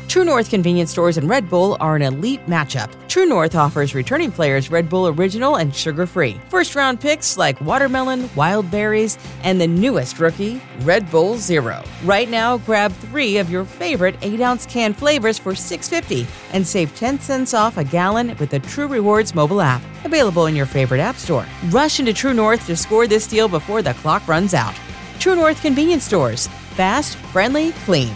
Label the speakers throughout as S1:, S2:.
S1: True North convenience stores and Red Bull are an elite matchup. True North offers returning players Red Bull Original and sugar-free. First-round picks like watermelon, wild berries, and the newest rookie, Red Bull Zero. Right now, grab 3 of your favorite 8-ounce can flavors for $6.50 and save 10 cents off a gallon with the True Rewards mobile app. Available in your favorite app store. Rush into True North to score this deal before the clock runs out. True North convenience stores. Fast, friendly, clean.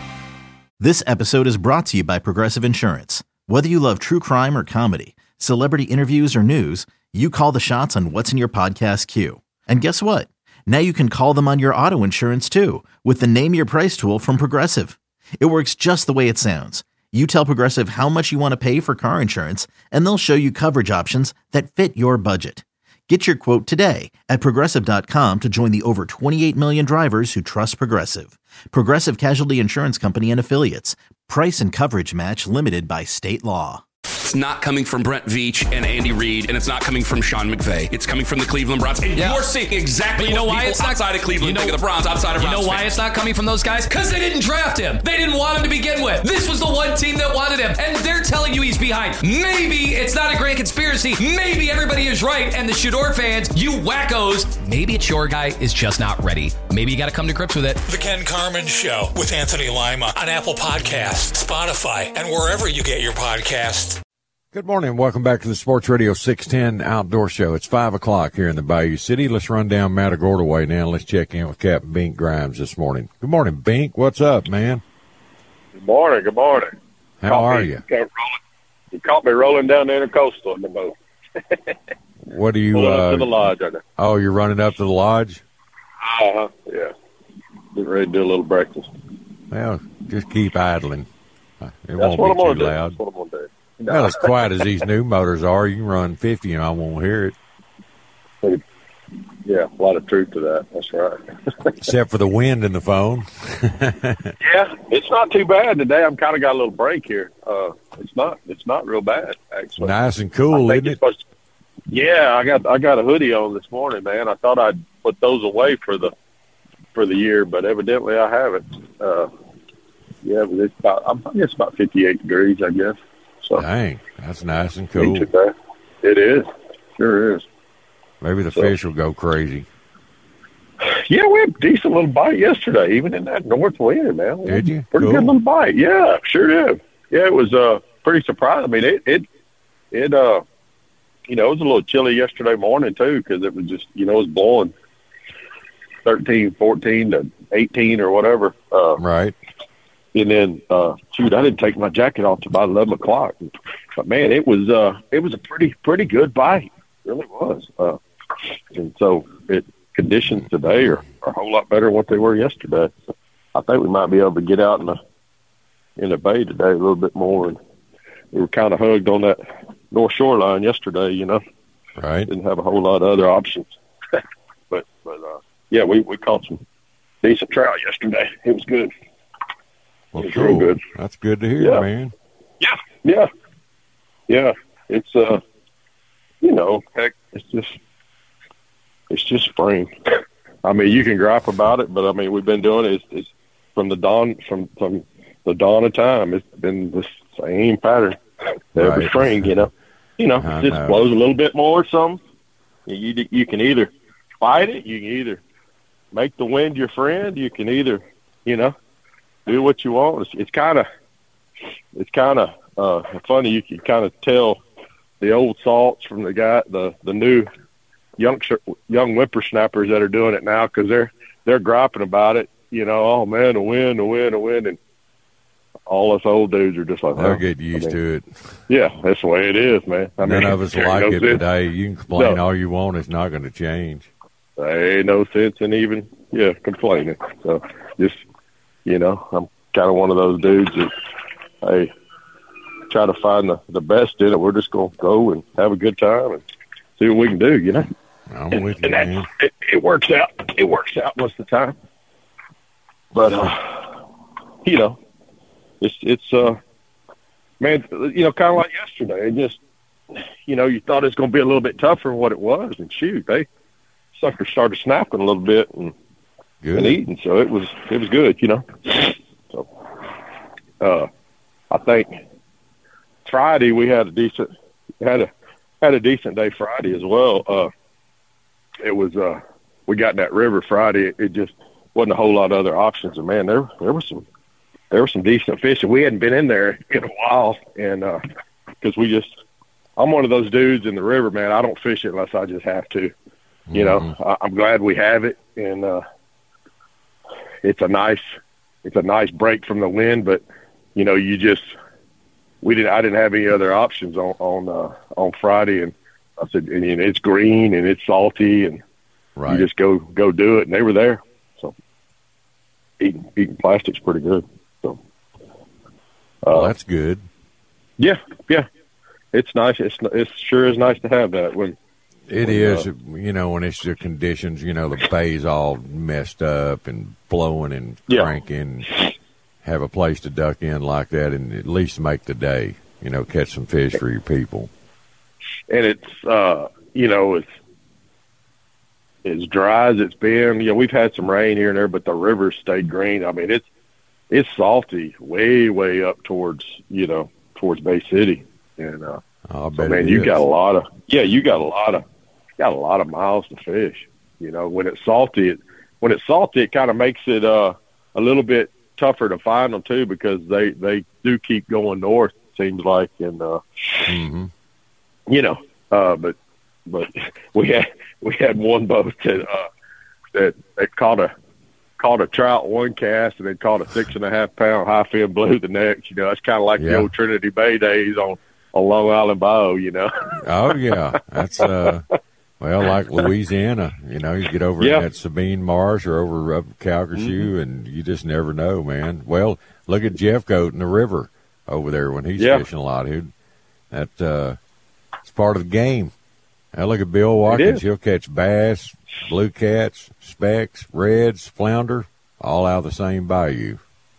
S2: This episode is brought to you by Progressive Insurance. Whether you love true crime or comedy, celebrity interviews or news, you call the shots on what's in your podcast queue. And guess what? Now you can call them on your auto insurance too with the Name Your Price tool from Progressive. It works just the way it sounds. You tell Progressive how much you want to pay for car insurance, and they'll show you coverage options that fit your budget. Get your quote today at Progressive.com to join the over 28 million drivers who trust Progressive. Progressive Casualty Insurance Company and Affiliates. Price and coverage match limited by state law.
S3: It's not coming from Brent Veach and Andy Reid, and it's not coming from Sean McVay. It's coming from the Cleveland Browns. And you're seeing exactly what people outside of Cleveland think of the Browns, outside of Browns.
S4: You know why it's not coming from those guys? Because they didn't draft him. They didn't want him to begin with. This was the one team that wanted him, and they're telling you he's behind. Maybe it's not a great conspiracy. Maybe everybody is right, and the Shador fans, you wackos, maybe it's your guy is just not ready. Maybe you got to come to grips with it.
S5: The Ken Carman Show with Anthony Lima on Apple Podcasts, Spotify, and wherever you get your podcasts.
S6: Good morning. Welcome back to the Sports Radio 610 Outdoor Show. It's 5 o'clock here in the Bayou City. Let's run down Matagorda Way now. Let's check in with Captain Bink Grimes this morning. Good morning, Bink. What's up, man?
S7: Good morning. Good morning.
S6: How are you?
S7: You caught me rolling down the Intercoastal in the boat.
S6: What are you?
S7: Up to the lodge, I know.
S6: Oh, you're running up to the lodge?
S7: Yeah. Getting ready to do a little breakfast.
S6: Well, just keep idling. It
S7: That's
S6: won't be too
S7: do.
S6: loud.
S7: That's what I'm going to do.
S6: Well, as quiet as these new motors are, you can run 50 and I won't hear it.
S7: Yeah, a lot of truth to that. That's right.
S6: Except for the wind in the phone.
S7: Yeah, it's not too bad today. I'm kind of got a little break here. It's not real bad actually.
S6: Nice and cool, isn't it?
S7: Yeah, I got a hoodie on this morning, man. I thought I'd put those away for the year, but evidently I haven't. Yeah, but it's about 58 degrees, I guess. So,
S6: dang, that's nice and cool.
S7: It is. Sure is.
S6: Maybe the fish will go crazy.
S7: Yeah, we had a decent little bite yesterday, even in that north wind, man.
S6: Did you?
S7: Pretty
S6: Cool.
S7: good little bite. Yeah, sure did. Yeah, it was pretty surprising. I mean, it was a little chilly yesterday morning too, because it was just, it was blowing 13, 14 to 18 or whatever.
S6: Right.
S7: And then, I didn't take my jacket off till about 11 o'clock. But man, it was a pretty good bite. It really was. And so conditions today are a whole lot better than what they were yesterday. So I think we might be able to get out in the bay today a little bit more. And we were kind of hugged on that north shoreline yesterday,
S6: Right.
S7: Didn't have a whole lot of other options. but yeah, we caught some decent trout yesterday. It was good.
S6: Well,
S7: It's
S6: cool.
S7: real good.
S6: That's good to hear,
S7: Yeah.
S6: man.
S7: Yeah. It's heck, it's just spring. I mean, you can gripe about it, but I mean, we've been doing it. It's from the dawn of time. It's been the same pattern every
S6: Right.
S7: spring. It just blows a little bit more or something. You can either fight it, you can either make the wind your friend, you can either do what you want. It's kind of funny. You can kind of tell the old salts from the new young whippersnappers that are doing it now, because they're griping about it. Oh man, the wind, and all us old dudes are just like,
S6: They'll get used to it.
S7: Yeah, that's the way it is, man.
S6: None of us like it, but hey, you can complain all you want. It's not going to change.
S7: There ain't no sense in even complaining. So just I'm kind of one of those dudes that, hey, try to find the best in it. We're just going to go and have a good time and see what we can do,
S6: I'm with you, man.
S7: It works out. It works out most of the time. But, it's man, kind of like yesterday. It just, you thought it was going to be a little bit tougher than what it was. And shoot, they suckers started snapping a little bit and eating. So it was good, So, I think Friday we had a decent day Friday as well. It was we got in that river Friday. It just wasn't a whole lot of other options, and man, there were some decent fish, and we hadn't been in there in a while, and because I'm one of those dudes in the river, man. I don't fish it unless I just have to. You know, I'm glad we have it, and it's a nice break from the wind, but you know, I didn't have any other options on Friday, and I said, and it's green and it's salty, and you just go do it, and they were there. So eating plastic's pretty good. So
S6: well, that's good.
S7: Yeah, it's nice. It sure is nice to have that when.
S6: It is, you know, when it's the conditions, you know, the bay's all messed up and blowing and cranking, have a place to duck in like that and at least make the day, you know, catch some fish for your people.
S7: And it's, you know, it's as dry as it's been. You know, we've had some rain here and there, but the river's stayed green. I mean, it's salty way up towards Bay City. And,
S6: I bet
S7: man, you got a lot of miles to fish. You know, when it's salty, it kind of makes it a little bit tougher to find them too, because they do keep going north. It seems like, and you know, but we had one boat that caught a trout one cast and then caught a 6.5 pound high fin blue the next. You know, it's kind of like the old Trinity Bay days on Long Island Bayou, you know.
S6: Oh yeah, that's well, like Louisiana, you know, you get over in that Sabine Marsh or over up Calcasieu, and you just never know, man. Well, look at Jeffcoat in the river over there when he's fishing a lot. It's part of the game. Now look at Bill Watkins. He'll catch bass, blue cats, specks, reds, flounder, all out of the same bayou.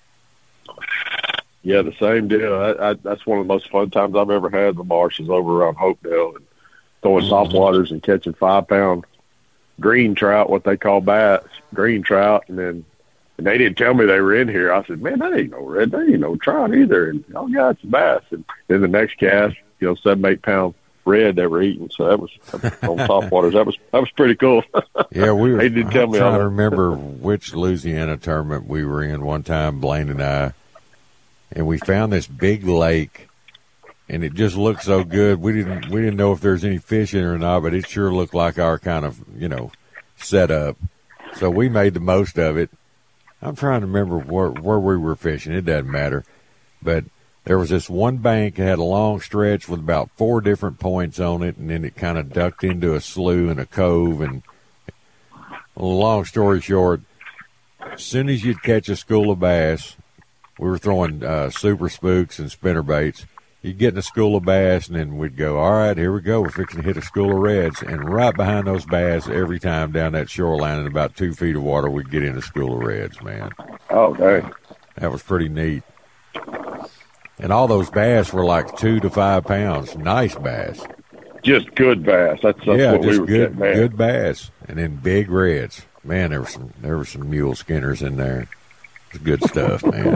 S7: Yeah, the same deal. That's one of the most fun times I've ever had in the marshes over around Hopedale, and throwing topwaters and catching 5 pound green trout, what they call bats, green trout. And they didn't tell me they were in here. I said, man, that ain't no red, that ain't no trout either. And oh yeah, it's bass. And then the next cast, 7-8 pound red they were eating. So that was on topwaters. That was pretty cool.
S6: Yeah,
S7: they didn't tell me.
S6: I'm trying to remember which Louisiana tournament we were in one time, Blaine and I, and we found this big lake. And it just looked so good. We didn't know if there's any fish in it or not, but it sure looked like our kind of, setup. So we made the most of it. I'm trying to remember where we were fishing. It doesn't matter. But there was this one bank that had a long stretch with about 4 different points on it, and then it kind of ducked into a slough and a cove. And long story short, as soon as you'd catch a school of bass, we were throwing super spooks and spinnerbaits. You'd get in a school of bass, and then we'd go, all right, here we go. We're fixing to hit a school of reds. And right behind those bass, every time down that shoreline in about 2 feet of water, we'd get in a school of reds, man.
S7: Oh, dang.
S6: That was pretty neat. And all those bass were like 2 to 5 pounds. Nice bass.
S7: Just good bass. That's what we were getting, man.
S6: Good bass. And then big reds. Man, there were some mule skinners in there. It was good stuff, man.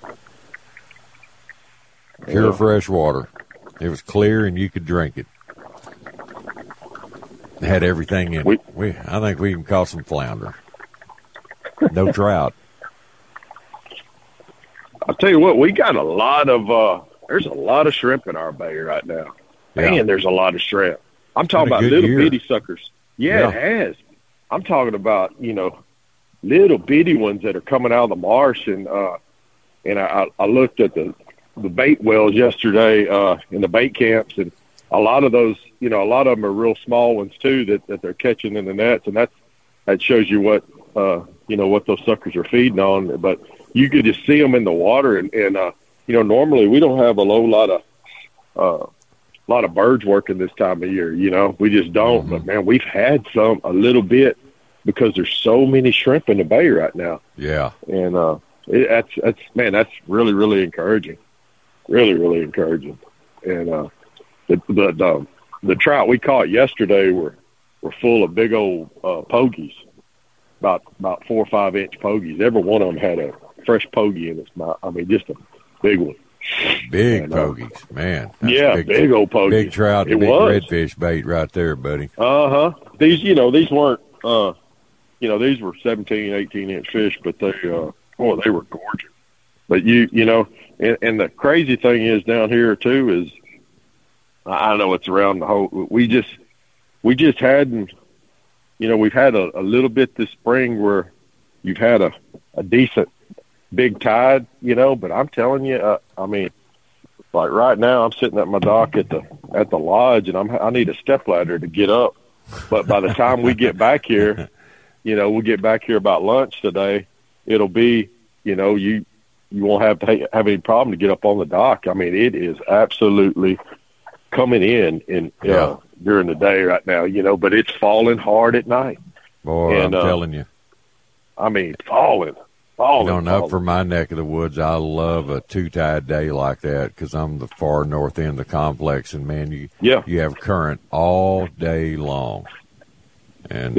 S6: Pure fresh water. It was clear and you could drink it. It had everything in it. I think we even caught some flounder. No trout.
S7: I'll tell you what, we got a lot of there's a lot of shrimp in our bay right now. Man, there's a lot of shrimp. I'm talking about little bitty suckers. Yeah, it has. I'm talking about, little bitty ones that are coming out of the marsh, and I looked at the bait wells yesterday in the bait camps, and a lot of those, a lot of them are real small ones too that they're catching in the nets, and that shows you what what those suckers are feeding on. But you could just see them in the water, and normally we don't have a lot of birds working this time of year. We just don't. But man, we've had a little bit because there's so many shrimp in the bay right now.
S6: Yeah,
S7: and that's really, really encouraging. Really, really encouraging. And the trout we caught yesterday were full of big old pogies, about 4 or 5 inch pogies. Every one of them had a fresh pogie in its mouth. I mean, just a big one.
S6: Big pogies, man. That's
S7: big old pogies.
S6: Big trout, big redfish bait right there, buddy.
S7: These, these weren't, these were 17, 18-inch fish, but they were gorgeous. But and the crazy thing is down here too is, I know it's around the whole. We just hadn't, we've had a little bit this spring where you've had a decent big tide, but I'm telling you, like right now, I'm sitting at my dock at the lodge, and I need a stepladder to get up. But by the time we get back here, we'll get back here about lunch today. It'll be, you won't have to have any problem to get up on the dock. It is absolutely coming in during the day right now, but it's falling hard at night.
S6: Boy, I'm telling you.
S7: Falling.
S6: Up for my neck of the woods, I love a two-tide day like that because I'm the far north end of the complex, and, man, you have current all day long. And,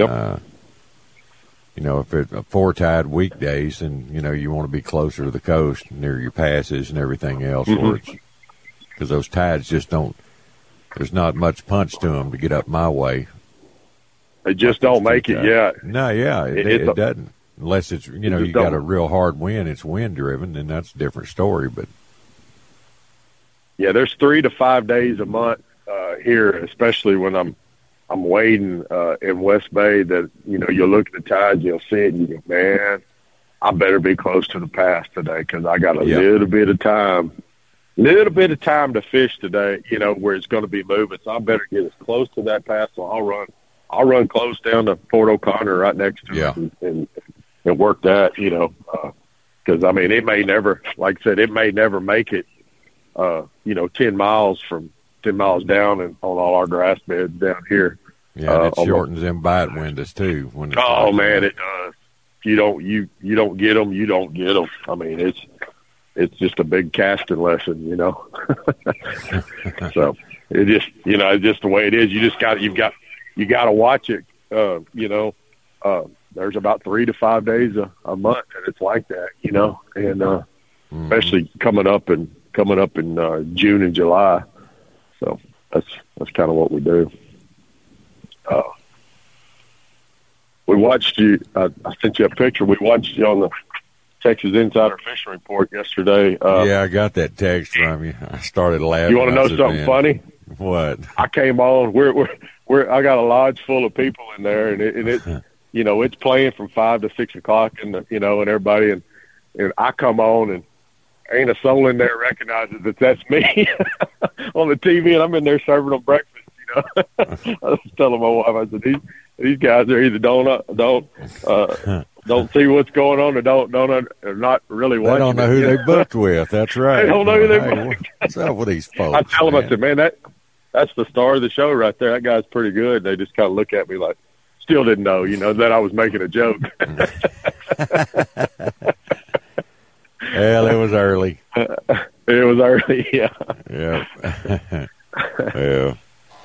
S6: if it's a four-tide weekdays, then, you want to be closer to the coast near your passes and everything else, because those tides just don't – there's not much punch to them to get up my way.
S7: They just don't make it yet.
S6: No, it doesn't. Unless it's, you got a real hard wind, it's wind-driven, then that's a different story. But
S7: yeah, there's 3 to 5 days a month here, especially when I'm wading in West Bay that, you'll look at the tides, you'll see it, and you go, man, I better be close to the pass today because I got a little bit of time to fish today, where it's going to be moving. So I better get as close to that pass. So I'll run close down to Port O'Connor right next to it and work that, because it may never, like I said, it may never make it, 10 miles down and on all our grass beds down here.
S6: Yeah, it shortens them bite windows too.
S7: It does. You don't get them. You don't get them. It's just a big casting lesson, So it just, it's just the way it is. You got to watch it. There's about 3 to 5 days a month, and it's like that, and especially coming up in June and July. So that's kind of what we do. We watched you. I sent you a picture. We watched you on the Texas Insider Fishing Report yesterday.
S6: I got that text from you. I started laughing.
S7: You want to know something funny?
S6: What?
S7: I came on. I got a lodge full of people in there, and it's it's playing from 5 to 6 o'clock, and and everybody, and I come on, and ain't a soul in there recognizes that that's me on the TV, and I'm in there serving them breakfast. I was telling my wife, I said, these guys are either don't see what's going on, or not really watching.
S6: They don't know who they booked with. That's right.
S7: They don't know who they booked.
S6: What's up with these folks?
S7: I tell them, I said, man, that's the star of the show right there. That guy's pretty good. They just kind of look at me like, still didn't know, that I was making a joke.
S6: Well, it was early.
S7: It was early, yeah.
S6: Yeah. Yeah.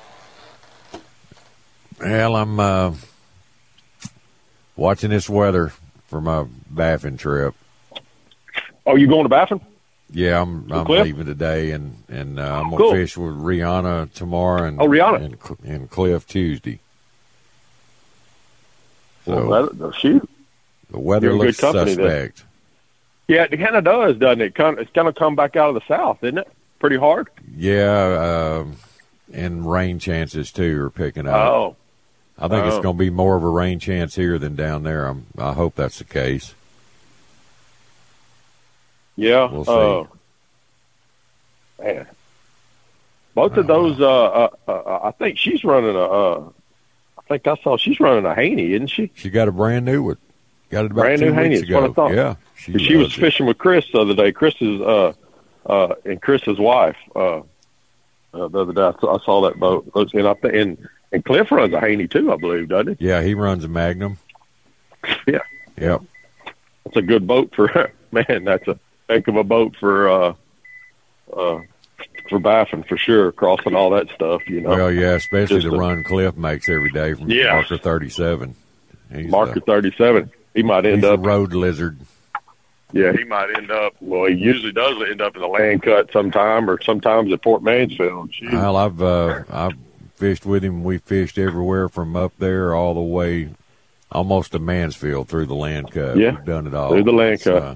S6: Well, I'm watching this weather for my Baffin trip.
S7: Oh, you going to Baffin?
S6: Yeah, I'm leaving today, and I'm gonna fish with Rihanna tomorrow, and
S7: Rihanna
S6: and Cliff Tuesday. So
S7: well, shoot,
S6: the weather looks suspect.
S7: Then. Yeah, it kind of does, doesn't it? It's kind of come back out of the south, isn't it? Pretty hard.
S6: Yeah, and rain chances too are picking up.
S7: Oh,
S6: I think it's going to be more of a rain chance here than down there. I hope that's the case.
S7: Yeah,
S6: we'll see.
S7: Man, both of those. I think she's running I think I saw she's running a Haney, isn't she?
S6: She got a brand new one. Got it about
S7: brand
S6: 2
S7: new Haney.
S6: weeks ago.
S7: What I thought.
S6: Yeah,
S7: she was fishing with Chris the other day. Chris's and Chris's wife. The other day, I saw that boat, and Cliff runs a Haney too, I believe, doesn't he?
S6: Yeah, he runs a Magnum.
S7: Yeah.
S6: Yep.
S7: That's a good boat for man. That's a heck of a boat for Baffin for sure, crossing all that stuff.
S6: Well, yeah, especially the run Cliff makes every day from Marker 37.
S7: Marker 37. He might end up
S6: a road lizard.
S7: Yeah, he might end up. Well, he usually does end up in the land cut sometime, or sometimes at Fort Mansfield. Jeez.
S6: Well, I've fished with him. We fished everywhere from up there all the way, almost to Mansfield through the land cut.
S7: Yeah,
S6: we've done it all
S7: through the land cut.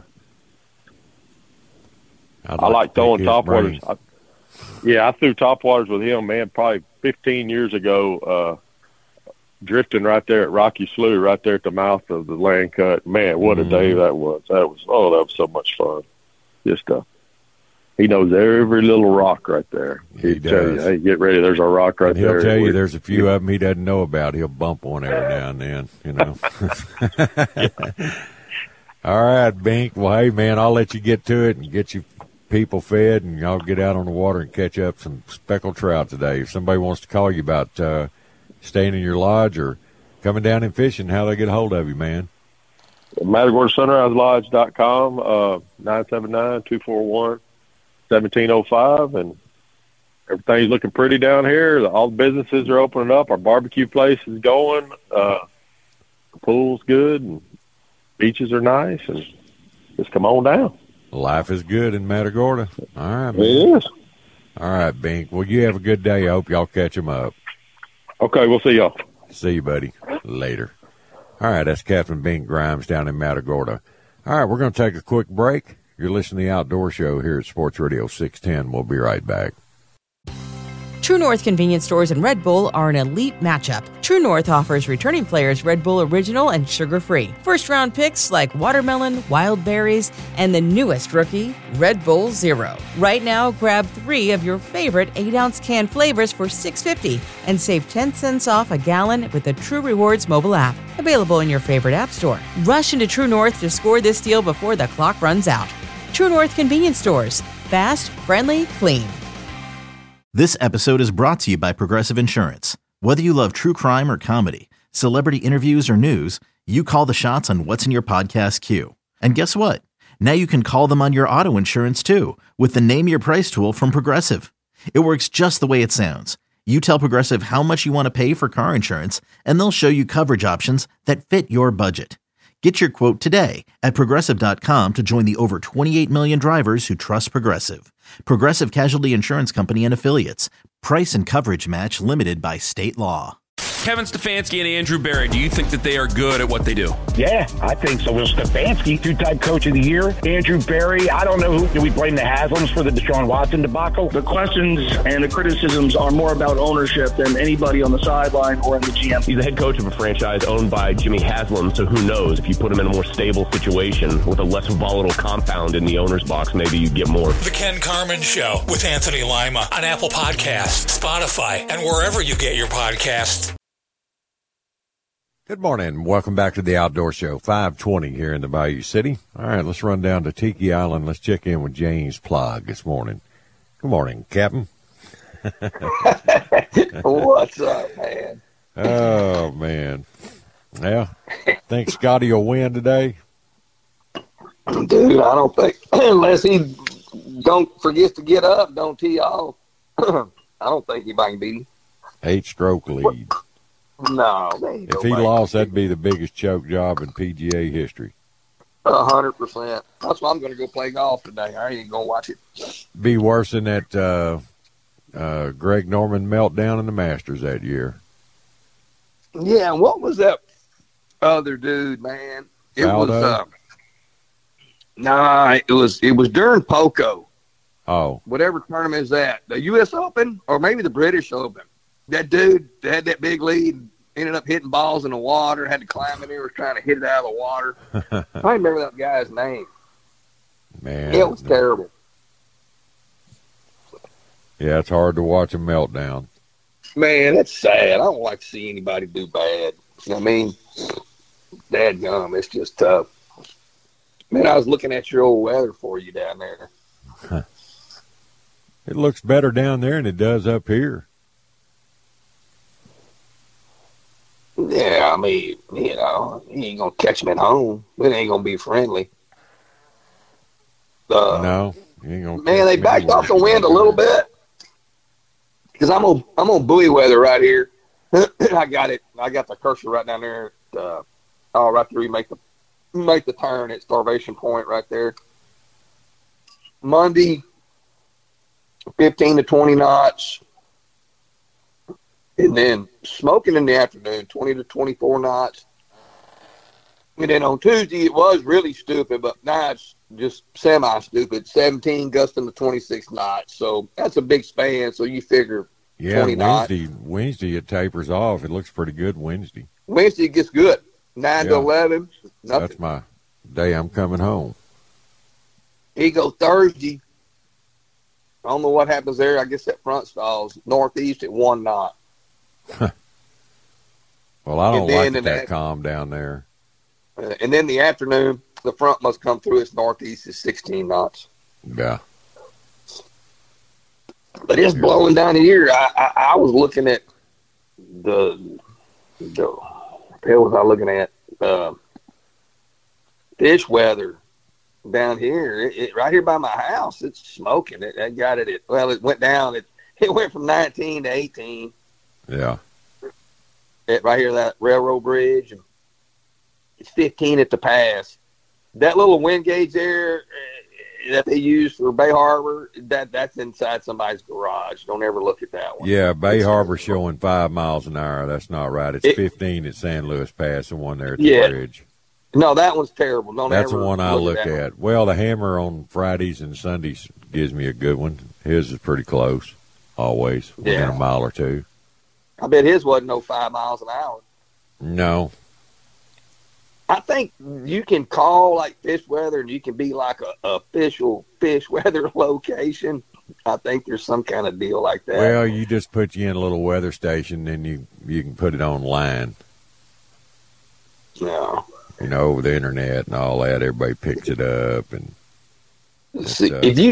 S7: I like throwing topwaters. I threw topwaters with him, man, probably 15 years ago. Drifting right there at Rocky Slough, right there at the mouth of the land cut. Man, what a day that was. That was so much fun. Just he knows every little rock right there.
S6: He'd
S7: tell you, hey, get ready, there's a rock right there.
S6: He'll tell you there's a few of them he doesn't know about. He'll bump one every now and then, you know. All right, Bink. Well, hey, man, I'll let you get to it and get you people fed, and y'all get out on the water and catch up some speckled trout today. If somebody wants to call you about staying in your lodge or coming down and fishing, how they get a hold of you, man?
S7: Matagorda SunriseLodge.com, 979-241-1705, and everything's looking pretty down here. All the businesses are opening up. Our barbecue place is going. The pool's good, and beaches are nice, and just come on down.
S6: Life is good in Matagorda. All right, man.
S7: It is.
S6: All right, Bink. Well, you have a good day. I hope y'all catch them up.
S7: Okay, we'll see y'all.
S6: See you, buddy. Later. All right, that's Captain Bink Grimes down in Matagorda. All right, we're going to take a quick break. You're listening to the Outdoor Show here at Sports Radio 610. We'll be right back.
S1: True North convenience stores and Red Bull are an elite matchup. True North offers returning players Red Bull Original and sugar-free. First-round picks like watermelon, wild berries, and the newest rookie, Red Bull Zero. Right now, grab 3 of your favorite 8-ounce can flavors for $6.50 and save 10 cents off a gallon with the True Rewards mobile app. Available in your favorite app store. Rush into True North to score this deal before the clock runs out. True North convenience stores. Fast, friendly, clean.
S2: This episode is brought to you by Progressive Insurance. Whether you love true crime or comedy, celebrity interviews or news, you call the shots on what's in your podcast queue. And guess what? Now you can call them on your auto insurance too with the Name Your Price tool from Progressive. It works just the way it sounds. You tell Progressive how much you want to pay for car insurance, and they'll show you coverage options that fit your budget. Get your quote today at Progressive.com to join the over 28 million drivers who trust Progressive. Progressive Casualty Insurance Company and Affiliates. Price and coverage match limited by state law.
S3: Kevin Stefanski and Andrew Berry, do you think that they are good at what they do?
S8: Yeah, I think so. Will Stefanski, 2-time coach of the year. Andrew Berry, I don't know who. Do we blame the Haslams for the Deshaun Watson debacle?
S9: The questions and the criticisms are more about ownership than anybody on the sideline or in the GM.
S10: He's the head coach of a franchise owned by Jimmy Haslam, so who knows? If you put him in a more stable situation with a less volatile compound in the owner's box, maybe you get more.
S5: The Ken Carman Show with Anthony Lima on Apple Podcasts, Spotify, and wherever you get your podcasts.
S6: Good morning. Welcome back to the Outdoor Show, 520 here in the Bayou City. All right, let's run down to Tiki Island. Let's check in with James Plog this morning. Good morning, Captain.
S11: What's up, man?
S6: Oh, man. Yeah, think Scotty will win today?
S11: Dude, I don't think, unless he don't forget to get up, don't tee off, I don't think anybody can beat him.
S6: 8-stroke lead.
S11: No,
S6: if he lost, that'd be the biggest choke job in PGA history.
S11: 100%. That's why I'm going to go play golf today. I ain't going to watch it.
S6: Be worse than that Greg Norman meltdown in the Masters that year.
S11: Yeah, and what was that other dude, man? It
S6: Faldo?
S11: Was it was during Poco.
S6: Oh.
S11: Whatever tournament is that? The U.S. Open or maybe the British Open? That dude had that big lead, ended up hitting balls in the water, had to climb in there, was trying to hit it out of the water. I remember that guy's name.
S6: Man.
S11: It was terrible.
S6: Yeah, it's hard to watch a meltdown.
S11: Man, that's sad. I don't like to see anybody do bad. You know what I mean? Dadgum, it's just tough. Man, I was looking at your old weather for you down there.
S6: It looks better down there than it does up here.
S11: Yeah, I mean, you know, he ain't going to catch him at home. It ain't going to be friendly.
S6: No, you ain't gonna.
S11: Man, they backed off the wind a little bit. Because I'm on buoy weather right here. I got it. I got the cursor right down there. Right there you make the make the turn at Starvation Point right there. Monday, 15 to 20 knots. And then smoking in the afternoon, 20 to 24 knots. And then on Tuesday, it was really stupid, but now it's just semi-stupid, 17 gusting to 26 knots. So that's a big span, so you figure 20 knots.
S6: Wednesday it tapers off. It looks pretty good Wednesday.
S11: Wednesday gets good, 9 to 11. Nothing.
S6: That's my day I'm coming home.
S11: He goes Thursday. I don't know what happens there. I guess that front stalls northeast at 1 knot.
S6: Well, I don't like that calm down there.
S11: And then the afternoon, the front must come through its northeast at 16 knots.
S6: Yeah.
S11: But it's blowing down here. I was looking at what the hell was I looking at? Fish weather down here. Right here by my house, it's smoking. It got it. It went down. It went from 19 to 18.
S6: Yeah.
S11: Right here, that railroad bridge. And it's 15 at the pass. That little wind gauge there that they use for Bay Harbor, that's inside somebody's garage. Don't ever look at that one.
S6: Yeah, Bay Harbor showing 5 miles an hour. That's not right. It's 15 at San Luis Pass, the one there at the bridge.
S11: No, that one's terrible.
S6: That's the one I look at. Well, the Hammer on Fridays and Sundays gives me a good one. His is pretty close, always, within a mile or two.
S11: I bet his wasn't no 5 miles an hour.
S6: No.
S11: I think you can call like fish weather and you can be like a official fish weather location. I think there's some kind of deal like that.
S6: Well, you just put you in a little weather station and you can put it online.
S11: No.
S6: You know, over the internet and all that, everybody picks it up and
S11: see,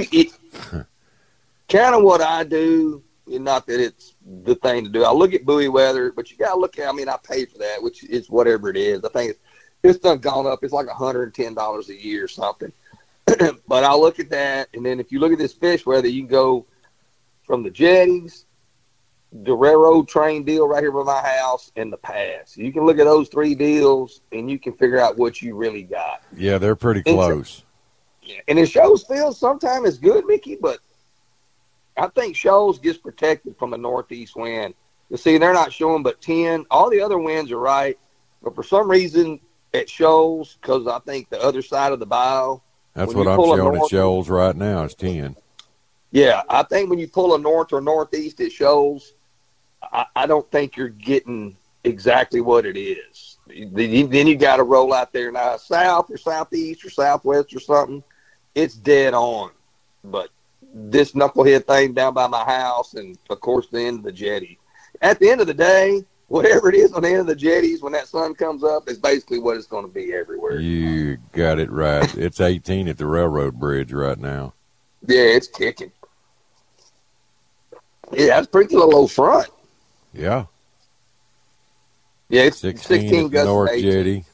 S11: kind of what I do, not that it's the thing to do. I look at buoy weather, but you got to look at, I pay for that, which is whatever it is. I think it's done gone up. It's like $110 a year or something. But I look at that, and then if you look at this fish weather, you can go from the jetties, the railroad train deal right here by my house, and the pass. You can look at those 3 deals, and you can figure out what you really got.
S6: Yeah, they're pretty close.
S11: And it shows field sometimes it's good, Mickey, but I think Shoals gets protected from a northeast wind. You see, they're not showing but 10. All the other winds are right, but for some reason at Shoals, because I think the other side of the bow.
S6: That's what I'm showing at Shoals right now is 10. Yeah,
S11: I think when you pull a north or northeast at Shoals, I don't think you're getting exactly what it is. Then you got to roll out there now, south or southeast or southwest or something. It's dead on. But this knucklehead thing down by my house and, of course, the end of the jetty. At the end of the day, whatever it is on the end of the jetties when that sun comes up is basically what it's going to be everywhere.
S6: You got it right. It's 18 at the railroad bridge right now.
S11: Yeah, it's kicking. Yeah, that's pretty low front.
S6: Yeah.
S11: Yeah, it's 16
S6: at the North Jetty.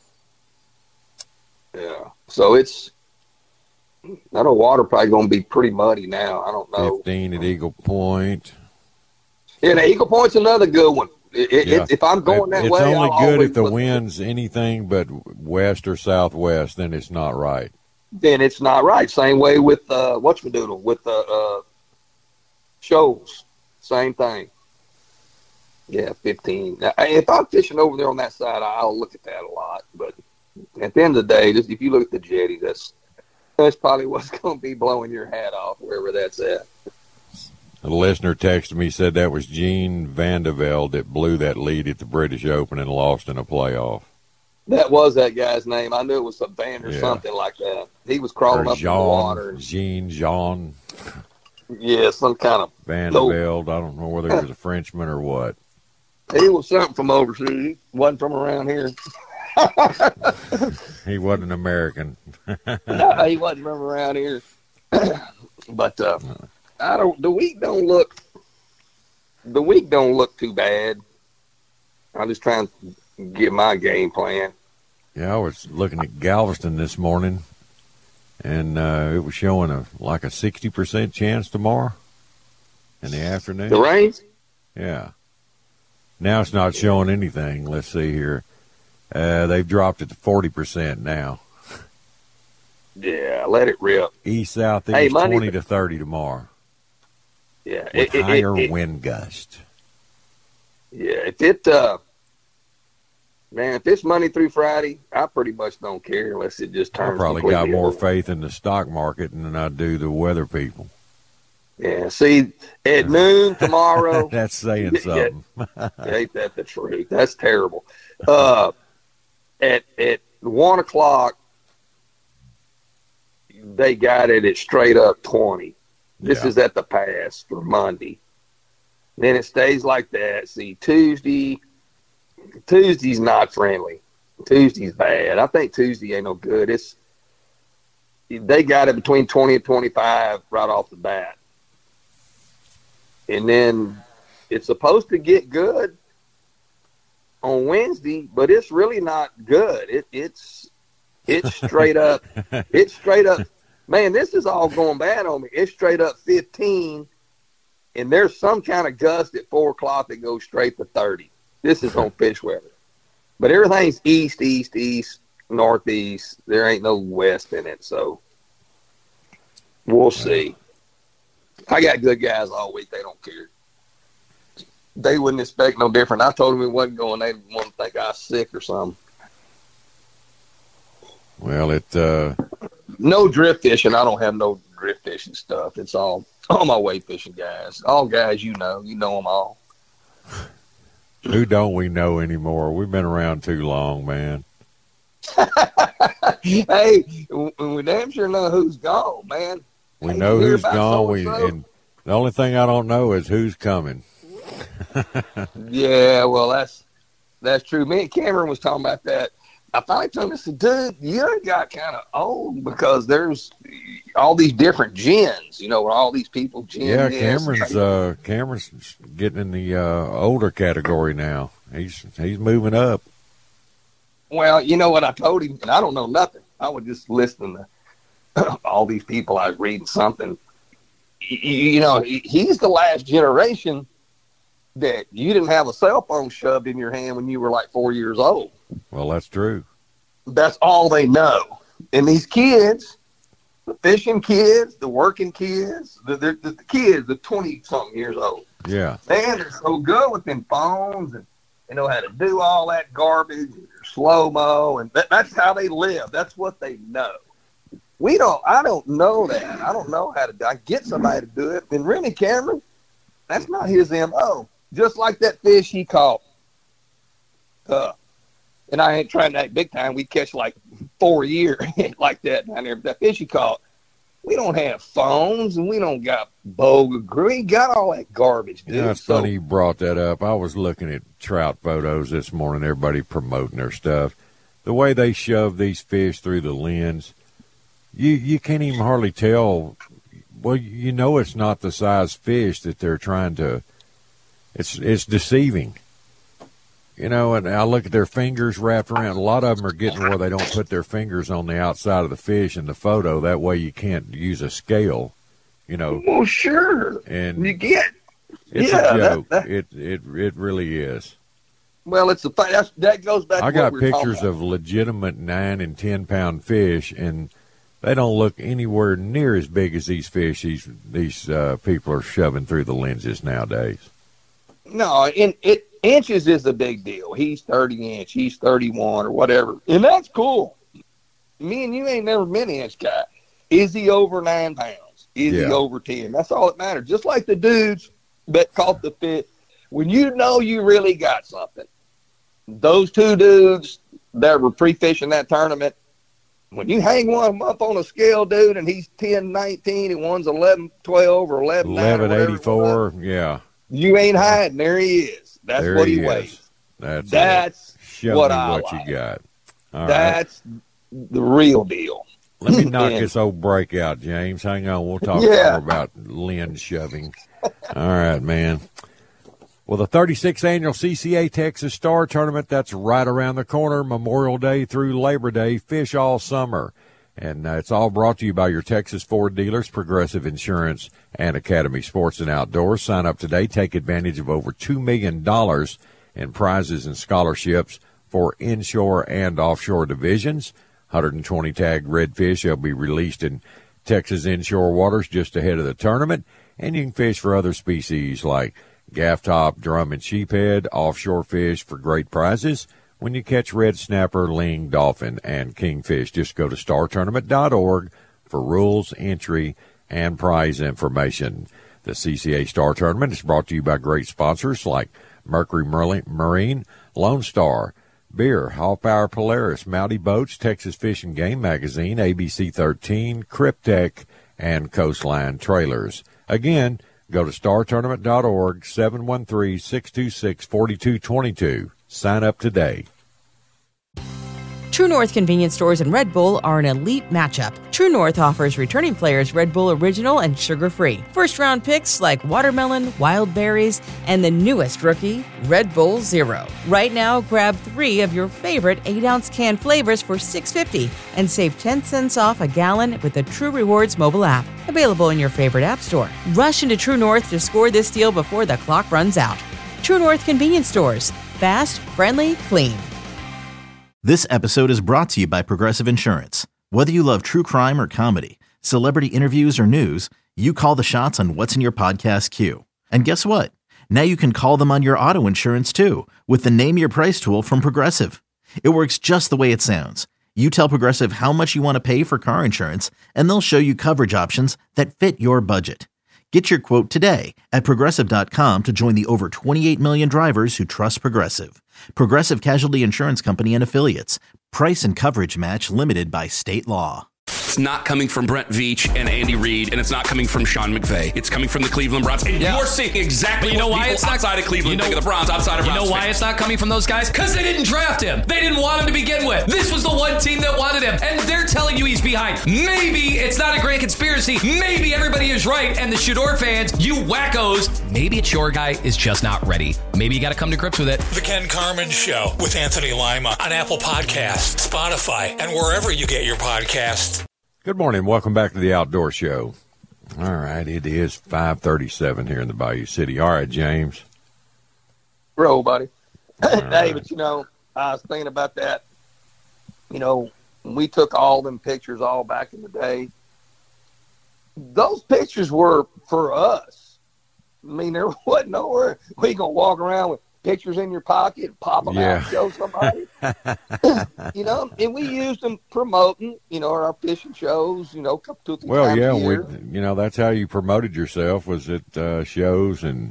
S11: Yeah. So it's, I know water probably going to be pretty muddy now. I don't know.
S6: 15 at Eagle Point.
S11: Yeah, the Eagle Point's another good one. If I'm going that way,
S6: it's only good if the wind's anything but west or southwest, then it's not right.
S11: Then it's not right. Same way with whatchamadoodle, with Shoals. Same thing. Yeah, 15. If I'm fishing over there on that side, I'll look at that a lot. But at the end of the day, just if you look at the jetty, that's probably what's going to be blowing your hat off, wherever that's at.
S6: A listener texted me, said that was Gene Vandevelde that blew that lead at the British Open and lost in a playoff.
S11: That was that guy's name. I knew it was a Van or something like that. He was crawling up in the water.
S6: Jean.
S11: Yeah, some kind of
S6: Vandevelde. I don't know whether he was a Frenchman or what.
S11: He was something from overseas. He wasn't from around here.
S6: He wasn't American.
S11: No, he wasn't from around here. But the week don't look too bad. I'm just trying to get my game plan.
S6: Yeah, I was looking at Galveston this morning, and it was showing a 60% chance tomorrow in the afternoon.
S11: The rain?
S6: Yeah. Now it's not showing anything. Let's see here. They've dropped it to 40% now.
S11: Yeah, let it rip.
S6: East-southeast, 20 to 30 tomorrow.
S11: Yeah.
S6: With higher wind gust.
S11: Yeah, if it's Monday through Friday, I pretty much don't care unless it just turns.
S6: I probably got more faith in the stock market than I do the weather people.
S11: Yeah, see, at noon tomorrow.
S6: That's saying something.
S11: Ain't that the truth? That's terrible. At 1 o'clock, they got it at straight up 20. This is at the pass for Monday. Then it stays like that. See, Tuesday's not friendly. Tuesday's bad. I think Tuesday ain't no good. They got it between 20 and 25 right off the bat. And then it's supposed to get good on Wednesday, but it's really not good. It's straight up. It's straight up. Man, this is all going bad on me. It's straight up 15, and there's some kind of gust at 4 o'clock that goes straight to 30. This is on fish weather. But everything's east, northeast. There ain't no west in it, so we'll see. I got good guys all week. They don't care. They wouldn't expect no different. I told them it wasn't going. They didn't want to think I was sick or something.
S6: Well,
S11: no drift fishing. I don't have no drift fishing stuff. It's all my wade fishing guys. All guys you know them all.
S6: Who don't we know anymore? We've been around too long, man.
S11: Hey, we damn sure know who's gone, man.
S6: We know who's gone. And the only thing I don't know is who's coming.
S11: Yeah, well, that's true. Me and Cameron was talking about that. I finally told him, I said, dude, you done got kind of old because there's all these different gens, all these people.
S6: Yeah, Cameron's getting in the older category now. He's moving up.
S11: Well, you know what I told him, and I don't know nothing. I was just listening to all these people. I was reading something. He's the last generation that you didn't have a cell phone shoved in your hand when you were like 4 years old.
S6: Well, that's true.
S11: That's all they know. And these kids, the fishing kids, the working kids, the kids, the 20-something years old.
S6: Yeah.
S11: Man, they're so good with them phones, and they know how to do all that garbage, slow-mo, and that's how they live. That's what they know. I don't know that. I don't know how to do it. I get somebody to do it. And Rennie Cameron, that's not his M.O. Just like that fish he caught. And I ain't trying to act big time. We catch like 4 a year like that down there. That fish he caught, we don't have phones, and we don't got boga. We ain't got all that garbage, dude.
S6: It's funny you brought that up. I was looking at trout photos this morning, everybody promoting their stuff. The way they shove these fish through the lens, you can't even hardly tell. Well, it's not the size fish that they're trying to. It's deceiving. And I look at their fingers wrapped around. A lot of them are getting where they don't put their fingers on the outside of the fish in the photo. That way you can't use a scale,
S11: Well, sure.
S6: And
S11: you get.
S6: It's a joke. It really is.
S11: Well, it's that goes back to
S6: I got pictures of legitimate 9 and 10 pound fish, and they don't look anywhere near as big as these fish these people are shoving through the lenses nowadays.
S11: No, inches is a big deal. He's 30 inch, he's 31 or whatever. And that's cool. Me and you ain't never been an inch guy. Is he over 9 pounds? Is he over 10? That's all that matters. Just like the dudes that caught the fish. When you know you really got something, those two dudes that were pre-fishing that tournament, when you hang one of them up on a scale, dude, and he's 10-19 and one's 11-12 or 11-84,
S6: yeah.
S11: You ain't hiding. There he is. That's
S6: there
S11: what he weighs.
S6: That's Show
S11: what
S6: me
S11: I
S6: what
S11: like.
S6: you got. All
S11: That's the real deal.
S6: Let me knock this old break out, James. Hang on. We'll talk more about lens shoving. All right, man. Well, the 36th annual CCA Texas Star Tournament, that's right around the corner, Memorial Day through Labor Day, fish all summer. And it's all brought to you by your Texas Ford dealers, Progressive Insurance, and Academy Sports and Outdoors. Sign up today. Take advantage of over $2 million in prizes and scholarships for inshore and offshore divisions. 120 tagged redfish. They'll be released in Texas inshore waters just ahead of the tournament. And you can fish for other species like gaff top, drum, and sheephead, offshore fish for great prizes when you catch red snapper, ling, dolphin, and kingfish. Just go to startournament.org for rules, entry, and prize information. The CCA Star Tournament is brought to you by great sponsors like Mercury Marine, Lone Star, Beer, Hall Power Polaris, Mountie Boats, Texas Fish and Game Magazine, ABC 13, Cryptek, and Coastline Trailers. Again, go to startournament.org, 713-626-4222. Sign up today.
S1: True North convenience stores and Red Bull are an elite matchup. True North offers returning players Red Bull Original and sugar-free. First-round picks like watermelon, wild berries, and the newest rookie, Red Bull Zero. Right now, grab 3 of your favorite 8-ounce can flavors for $6.50 and save 10 cents off a gallon with the True Rewards mobile app. Available in your favorite app store. Rush into True North to score this deal before the clock runs out. True North convenience stores. Fast, friendly, clean.
S2: This episode is brought to you by Progressive Insurance. Whether you love true crime or comedy, celebrity interviews or news, you call the shots on what's in your podcast queue. And guess what? Now you can call them on your auto insurance too with the Name Your Price tool from Progressive. It works just the way it sounds. You tell Progressive how much you want to pay for car insurance, and they'll show you coverage options that fit your budget. Get your quote today at Progressive.com to join the over 28 million drivers who trust Progressive. Progressive Casualty Insurance Company and Affiliates. Price and coverage match limited by state law.
S3: It's not coming from Brent Veach and Andy Reid, and it's not coming from Sean McVay. It's coming from the Cleveland Browns. And you're seeing exactly what people outside of Cleveland think of the Browns, outside of Browns.
S4: You know why
S3: fans.
S4: it's not coming from those guys? Because they didn't draft him. They didn't want him to begin with. This was the one team that wanted him, and they're telling you he's behind. Maybe it's not a grand conspiracy. Maybe everybody is right, and the Shador fans, you wackos, maybe it's your guy is just not ready. Maybe you got to come to grips with it.
S5: The Ken Carman Show with Anthony Lima on Apple Podcasts, Spotify, and wherever you get your podcasts.
S6: Good morning. Welcome back to the Outdoor Show. All right. It is 5:37 here in the Bayou City. All right, James.
S11: Bro, buddy. Hey,
S6: right.
S11: but, I was thinking about that. When we took all them pictures all back in the day, those pictures were for us. I mean, there wasn't nowhere we going to walk around with pictures in your pocket and pop them out and show somebody. And we used them promoting, our fishing shows, 2 or 3 times a year.
S6: That's how you promoted yourself, was at shows and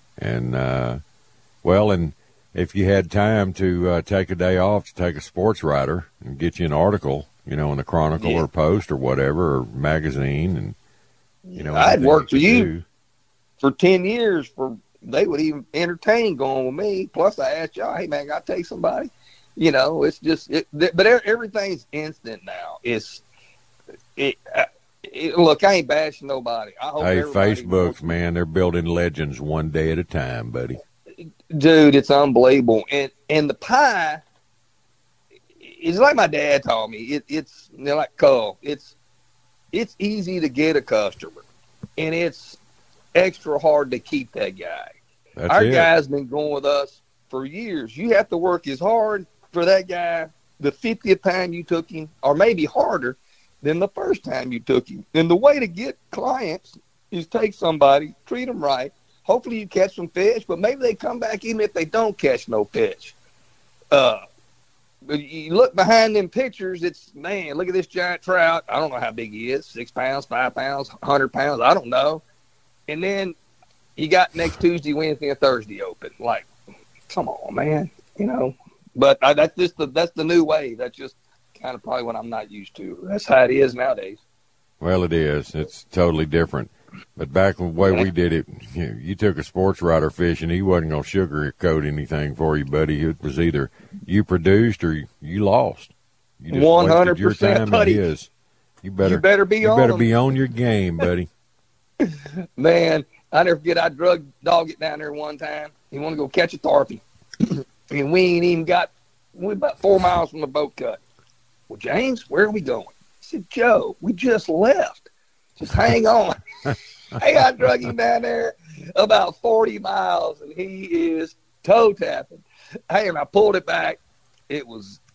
S6: if you had time to take a day off to take a sports writer and get you an article, in the Chronicle or Post or whatever, or magazine, and
S11: I'd worked for you for 10 years they would even entertain going with me. Plus, I asked y'all, hey, man, got to take somebody? It's just but everything's instant now. Look, I ain't bashing nobody. I hope
S6: Facebook's, man, they're building legends one day at a time, buddy.
S11: Dude, it's unbelievable. And the pie, it's like my dad taught me. It's like Cole. It's easy to get a customer, and it's extra hard to keep that guy. Our guy's been going with us for years. You have to work as hard for that guy the 50th time you took him, or maybe harder than the first time you took him. And the way to get clients is take somebody, treat them right. Hopefully you catch some fish, but maybe they come back even if they don't catch no fish. But you look behind them pictures, it's, man, look at this giant trout. I don't know how big he is, 6 pounds, 5 pounds, 100 pounds. I don't know. And then you got next Tuesday, Wednesday, and Thursday open. Like, come on, man, But that's the new way. That's just kind of probably what I'm not used to. That's how it is nowadays.
S6: Well, it is. It's totally different. But back the way we did it, you took a sports writer fishing, he wasn't going to sugarcoat anything for you, buddy. It was either you produced or you lost. You just 100%, your time, buddy. You better be on your game, buddy.
S11: Man, I never forget, I drug dog it down there one time. He wanted to go catch a tarpon. And we're about 4 miles from the boat cut. Well, James, where are we going? I said, Joe, we just left. Just hang on. I drug him down there about 40 miles, and he is toe tapping. Hey, and I pulled it back. It was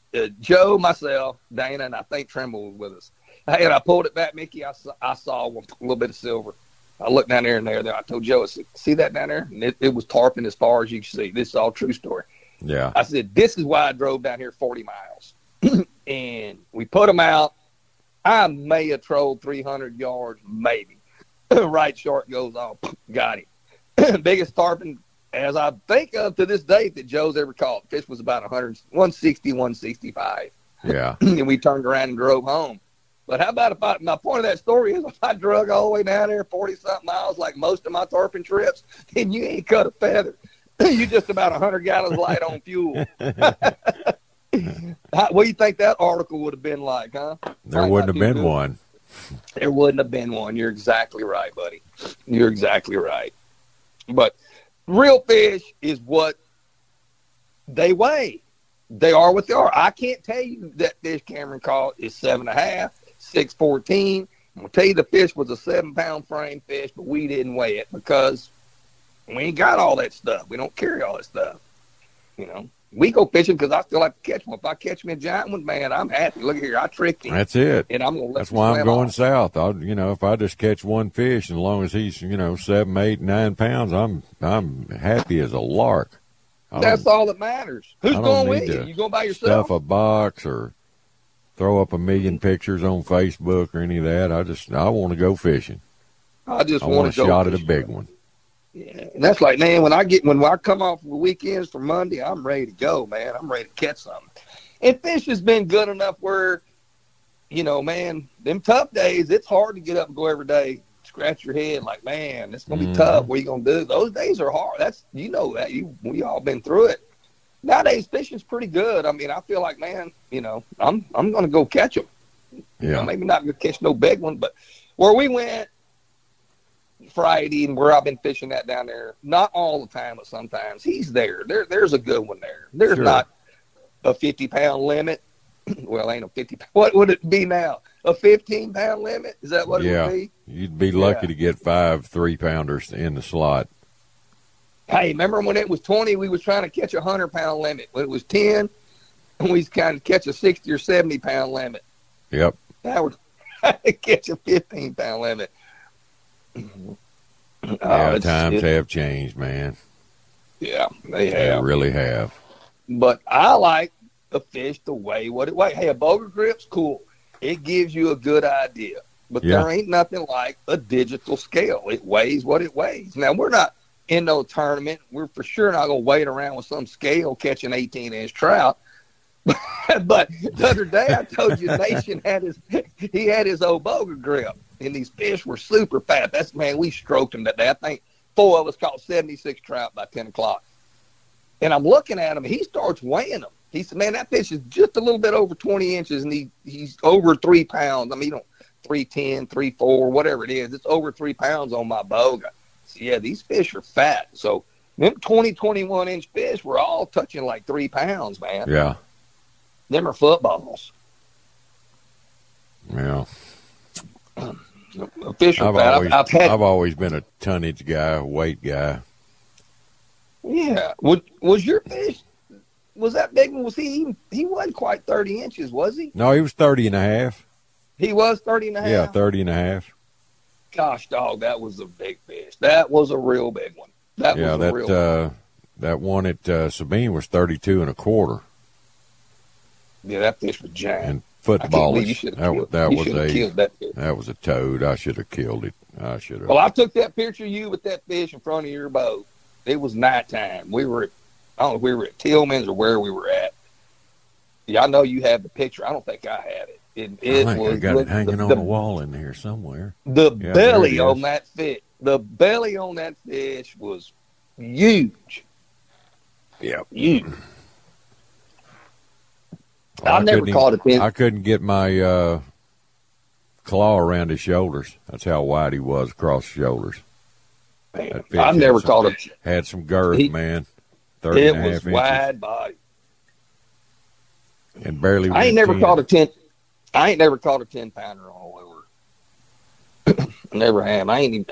S11: Joe, myself, Dana, and I think Trimble was with us. Hey, and I pulled it back, Mickey. I saw a little bit of silver. I looked down there and there. I told Joe, I said, see that down there? And it was tarpon as far as you can see. This is all true story.
S6: Yeah.
S11: I said, this is why I drove down here 40 miles. And we put them out. I may have trolled 300 yards, maybe. Right short goes off. Got him. Biggest tarpon, as I think of to this day, that Joe's ever caught. Fish was about 160, 165.
S6: Yeah.
S11: And we turned around and drove home. But how about my point of that story is if I drug all the way down there 40-something miles like most of my tarpon trips, and you ain't cut a feather. You just about 100 gallons light on fuel. What do you think that article would have been like, huh?
S6: There wouldn't have been one.
S11: There wouldn't have been one. You're exactly right, buddy. You're exactly right. But real fish is what they weigh. They are what they are. I can't tell you that fish Cameron caught is 7.5, 614. I'm going to tell you the fish was a 7-pound frame fish, but we didn't weigh it because we ain't got all that stuff. We don't carry all that stuff. You know, we go fishing because I still like to catch one. If I catch me a giant one, man, I'm happy. Look here, I tricked him.
S6: That's it.
S11: And I'm gonna let
S6: That's why I'm going south. If I just catch one fish, as long as he's 7, 8, 9 pounds, I'm happy as a lark.
S11: That's all that matters. Who's going with you? You going by yourself?
S6: Stuff a box or throw up a million pictures on Facebook or any of that. I want to go fishing.
S11: I
S6: want a shot at a big one.
S11: Yeah, and that's like, man, when I come off the weekends for Monday, I'm ready to go, man. I'm ready to catch something. And fish has been good enough where, man, them tough days, it's hard to get up and go every day, scratch your head like, man, it's going to be tough. What are you going to do? Those days are hard. That's, that. We all been through it. Nowadays, fishing's pretty good. I mean, I feel like, man, I'm going to go catch them.
S6: Yeah.
S11: Maybe not going to catch no big one, but where we went Friday and where I've been fishing that down there, not all the time, but sometimes he's there. There's a good one there. There's not a 50-pound limit. Well, ain't a 50. What would it be now? A 15-pound limit? Is that what it would be?
S6: You'd be lucky to get 5 3-pounders in the slot.
S11: Hey, remember when it was 20, we was trying to catch a 100-pound limit. When it was 10, we was kind of catch a 60 or 70-pound limit.
S6: Yep.
S11: That was catch a 15-pound limit.
S6: Times have changed, man.
S11: Yeah, they have.
S6: They really have.
S11: But I like the fish to weigh what it weighs. Hey, a boga grip's cool. It gives you a good idea. But there ain't nothing like a digital scale. It weighs what it weighs. Now, we're not in no tournament. We're for sure not going to wait around with some scale catching 18-inch trout. But the other day I told you Nation had his old boga grip. And these fish were super fat. We stroked them that day. I think 4 of us caught 76 trout by 10 o'clock. And I'm looking at him. He starts weighing them. He said, man, that fish is just a little bit over 20 inches, and he's over 3 pounds. I mean, 310, 3.4, whatever it is. It's over 3 pounds on my boga. So, yeah, these fish are fat. So them 20, 21-inch fish were all touching like 3 pounds, man.
S6: Yeah.
S11: Them are footballs.
S6: Yeah.
S11: Fish are fat.
S6: I've always been a tonnage guy, a weight guy.
S11: Yeah. Was your fish, was that big one? Was he wasn't quite 30 inches, was he?
S6: No, he was 30 and a half.
S11: He was 30 and a half?
S6: Yeah, 30 and a half.
S11: Gosh, dog, that was a big fish. That was a real big one.
S6: That one at Sabine was 32 and a quarter.
S11: Yeah, that fish was giant.
S6: And footballish. That was a toad. I should have killed it.
S11: Well, I took that picture of you with that fish in front of your boat. It was nighttime. I don't know if we were at Tillman's or where we were at. Yeah, I know you have the picture. I don't think I have it.
S6: I got it hanging on the wall in here somewhere.
S11: The belly on that fish. The belly on that fish was huge.
S6: Yeah,
S11: huge. I never caught it then.
S6: I couldn't get my claw around his shoulders. That's how wide he was across the shoulders.
S11: Man, I've never caught it.
S6: Had some girth, man. 30 and a half inches.
S11: It was wide body.
S6: And barely.
S11: I ain't never caught a 10-pounder all over. Never have. I think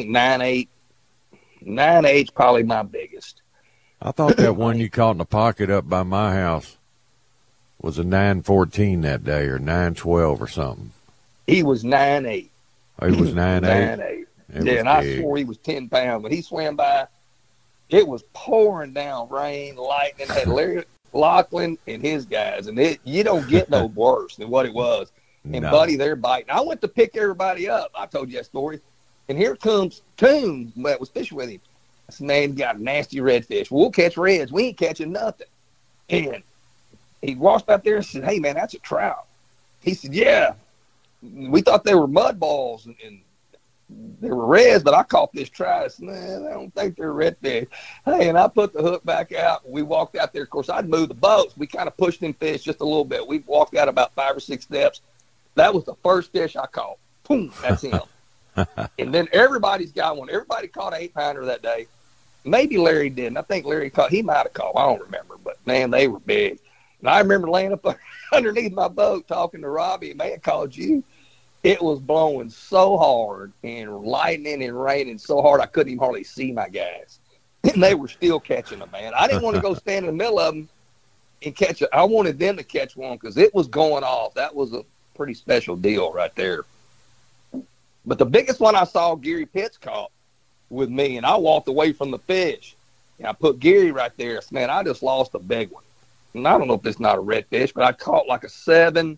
S11: 9.8's probably my biggest.
S6: I thought that one you caught in the pocket up by my house was a 9.14 that day, or 9.12 or something.
S11: He was 9.8.
S6: Oh, he was 9.8?
S11: 9.8. Yeah, and I swore he was 10 pounds. When he swam by, it was pouring down rain, lightning, had Larry Lachlan and his guys, and you don't get no worse than what it was. And Buddy, they're biting. I went to pick everybody up. I told you that story. And here comes Toon that was fishing with him. I said, man, he got a nasty redfish. We'll catch reds. We ain't catching nothing. And he walked out there and said, hey, man, that's a trout. He said, yeah. We thought they were mud balls and they were reds, but I caught this trout. I said, man, I don't think they're redfish. Hey, and I put the hook back out. We walked out there. Of course, I'd moved the boats. We kind of pushed them fish just a little bit. We walked out about 5 or 6 steps. That was the first fish I caught. Boom, that's him. And then everybody's got one. Everybody caught an 8-pounder that day. Maybe Larry didn't. I think Larry caught. He might have caught. I don't remember. But, man, they were big. And I remember laying up underneath my boat talking to Robbie. Man, called you. It was blowing so hard and lightning and raining so hard I couldn't even hardly see my guys. And they were still catching them, man. I didn't want to go stand in the middle of them and catch it. I wanted them to catch one because it was going off. That was a pretty special deal right there. But the biggest one I saw, Gary Pitts caught with me, and I walked away from the fish. And I put Gary right there. I said, man, I just lost a big one. And I don't know if it's not a redfish, but I caught like a 7,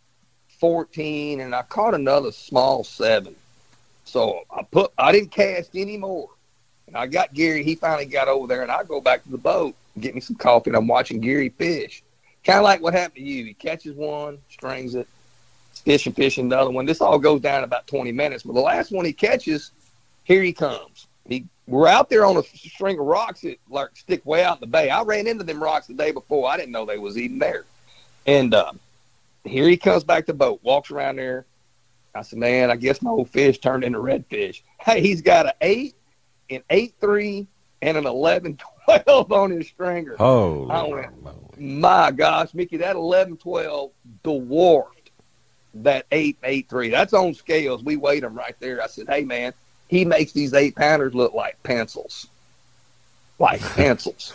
S11: 14, and I caught another small 7. So I didn't cast any more. And I got Gary. He finally got over there, and I go back to the boat and get me some coffee, and I'm watching Gary fish. Kind of like what happened to you. He catches one, strings it, fishing the other one. This all goes down in about 20 minutes. But the last one he catches, here he comes. We're out there on a string of rocks that like stick way out in the bay. I ran into them rocks the day before. I didn't know they was even there. And here he comes back to the boat, walks around there. I said, man, I guess my old fish turned into redfish. Hey, he's got an 8, an 8.3, and an 11.12 on his stringer.
S6: Oh,
S11: I went, my gosh, Mickey, that 11.12 dwarfed that 8.3. That's on scales. We weighed them right there. I said, hey, man, he makes these 8-pounders look like pencils. Like pencils.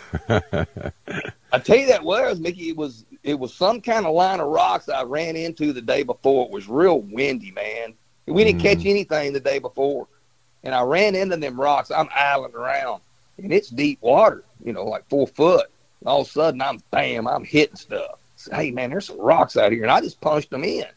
S11: I tell you that was, Mickey, it was some kind of line of rocks I ran into the day before. It was real windy, man. We didn't catch anything the day before. And I ran into them rocks. I'm island around. And it's deep water, like 4 foot. And all of a sudden, I'm hitting stuff. I said, hey, man, there's some rocks out here. And I just punched them in.